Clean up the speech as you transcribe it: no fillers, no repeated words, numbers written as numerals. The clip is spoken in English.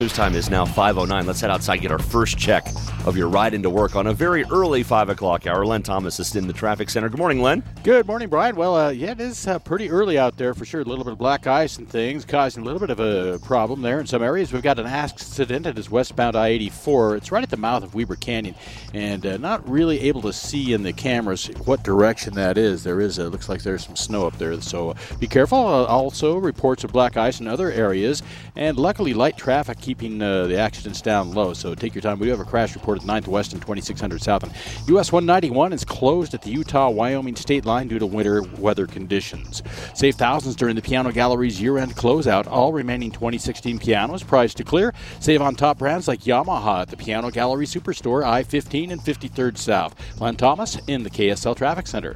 News time is now 5:09. Let's head outside and get our first check of your ride into work on a very early 5 o'clock hour. Len Thomas is in the traffic center. Good morning, Len. Good morning, Brian. Well, it is pretty early out there for sure. A little bit of black ice and things causing a little bit of a problem there in some areas. We've got an accident. It is westbound I-84. It's right at the mouth of Weber Canyon, and not really able to see in the cameras what direction that is. There is, looks like there's some snow up there, so be careful. Also, reports of black ice in other areas, and luckily light traffic keeping the accidents down low, so take your time. We do have a crash report at 9th West and 2600 South. And US 191 is closed at the Utah-Wyoming state line due to winter weather conditions. Save thousands during the Piano Gallery's year-end closeout. All remaining 2016 pianos priced to clear. Save on top brands like Yamaha at the Piano Gallery Superstore, I-15 and 53rd South. Len Thomas in the KSL Traffic Center.